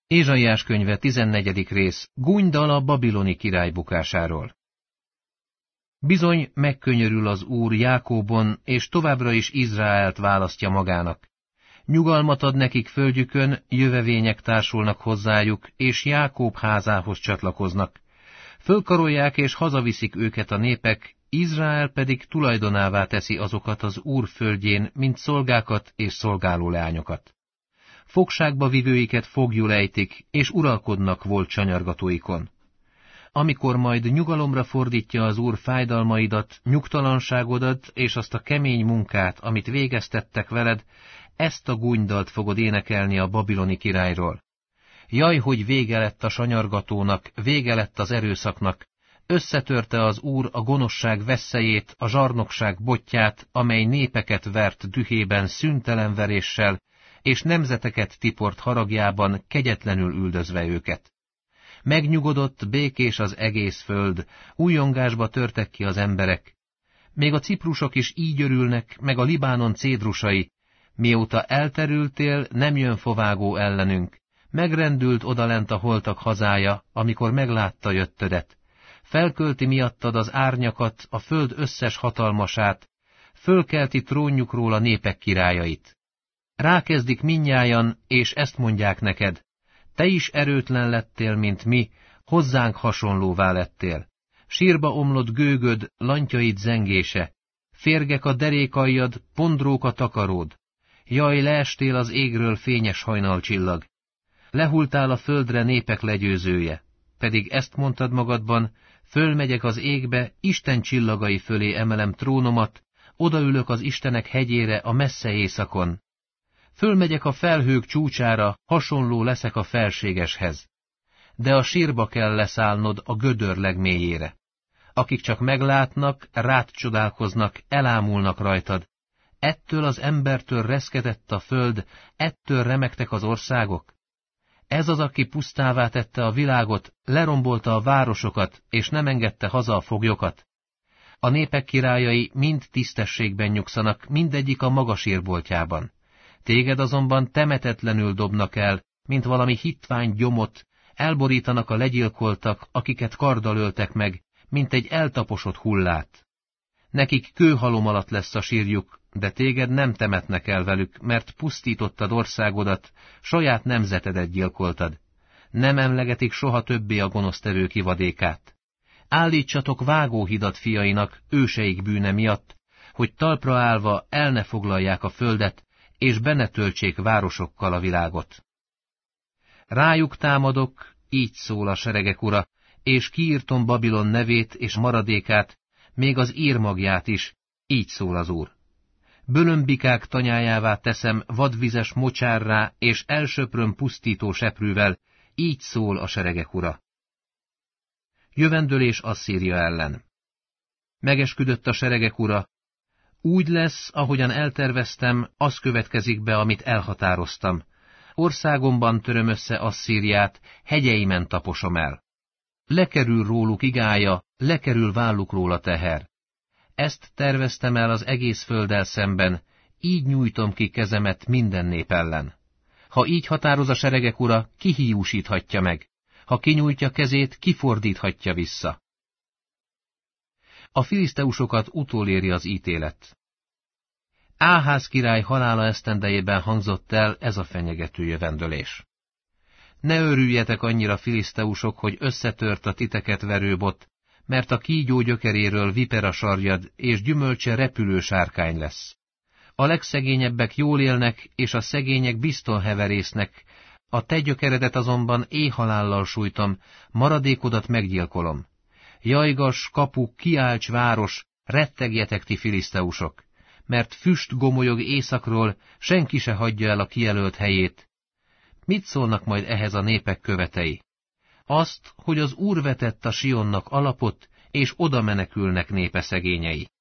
Ézsaiás könyve 14. rész, gúnydal a babiloni király bukásáról. Bizony megkönyörül az Úr Jákóbon, és továbbra is Izraelt választja magának. Nyugalmat ad nekik földjükön, jövevények társulnak hozzájuk, és Jákób házához csatlakoznak. Fölkarolják és hazaviszik őket a népek, Izrael pedig tulajdonává teszi azokat az Úr földjén, mint szolgákat és szolgáló leányokat. Fogságba vivőiket foglyul ejtik, és uralkodnak volt csanyargatóikon. Amikor majd nyugalomra fordítja az Úr fájdalmaidat, nyugtalanságodat és azt a kemény munkát, amit végeztettek veled, ezt a gúnydalt fogod énekelni a babiloni királyról. Jaj, hogy vége lett a sanyargatónak, vége lett az erőszaknak, összetörte az Úr a gonoszság veszélyét, a zsarnokság botját, amely népeket vert dühében szüntelen veréssel, és nemzeteket tiport haragjában, kegyetlenül üldözve őket. Megnyugodott, békés az egész föld, újongásba törtek ki az emberek. Még a ciprusok is így örülnek, meg a Libánon cédrusai. Mióta elterültél, nem jön fovágó ellenünk. Megrendült odalent a holtak hazája, amikor meglátta jöttödet. Felkölti miattad az árnyakat, a föld összes hatalmasát, fölkelti trónjukról a népek királyait. Rákezdik mindnyájan, és ezt mondják neked: te is erőtlen lettél, mint mi, hozzánk hasonlóvá lettél. Sírba omlott gőgöd, lantyaid zengése, férgek a derékaljad, pondrók a takaród. Jaj, leestél az égről, fényes hajnalcsillag. Lehultál a földre, népek legyőzője. Pedig ezt mondtad magadban: fölmegyek az égbe, Isten csillagai fölé emelem trónomat, odaülök az Istenek hegyére a messze éjszakon. Fölmegyek a felhők csúcsára, hasonló leszek a felségeshez. De a sírba kell leszállnod a gödör legmélyére. Akik csak meglátnak, rád csodálkoznak, elámulnak rajtad. Ettől az embertől reszketett a föld, ettől remegtek az országok. Ez az, aki pusztává tette a világot, lerombolta a városokat, és nem engedte haza a foglyokat. A népek királyai mind tisztességben nyugszanak, mindegyik a maga sírboltjában. Téged azonban temetetlenül dobnak el, mint valami hitvány gyomot, elborítanak a legyilkoltak, akiket karddal öltek meg, mint egy eltaposott hullát. Nekik kőhalom alatt lesz a sírjuk, de téged nem temetnek el velük, mert pusztítottad országodat, saját nemzetedet gyilkoltad. Nem emlegetik soha többé a gonosztevő kivadékát. Állítsatok vágóhidat fiainak, őseik bűne miatt, hogy talpra állva el ne foglalják a földet, és be ne töltsék városokkal a világot. Rájuk támadok, így szól a seregek ura, és kiírtom Babilon nevét és maradékát, még az írmagját is, így szól az Úr. Bölömbikák tanyájává teszem vadvizes mocsárrá, és elsöpröm pusztító seprűvel, így szól a seregek ura. Jövendőlés Asszíria ellen. Megesküdött a seregek ura: úgy lesz, ahogyan elterveztem, az következik be, amit elhatároztam. Országomban töröm össze Asszíriát, hegyeimen taposom el. Lekerül róluk igája, lekerül vállukról a teher. Ezt terveztem el az egész földdel szemben, így nyújtom ki kezemet minden nép ellen. Ha így határoz a seregek ura, ki hiúsíthatja meg? Ha kinyújtja kezét, kifordíthatja vissza? A filiszteusokat utoléri az ítélet. Áház király halála esztendejében hangzott el ez a fenyegető jövendőlés. Ne örüljetek annyira, filiszteusok, hogy összetört a titeket verő bot, mert a kígyó gyökeréről vipera sarjad, és gyümölcse repülő sárkány lesz. A legszegényebbek jól élnek, és a szegények bizton heverésznek, a te gyökeredet azonban éhhalállal sújtom, maradékodat meggyilkolom. Jajgas, kapu, kiálts város, rettegjetek ti filiszteusok, mert füst gomolyog északról, senki se hagyja el a kijelölt helyét. Mit szólnak majd ehhez a népek követei? Azt, hogy az Úr vetett a Sionnak alapot, és oda menekülnek népe szegényei.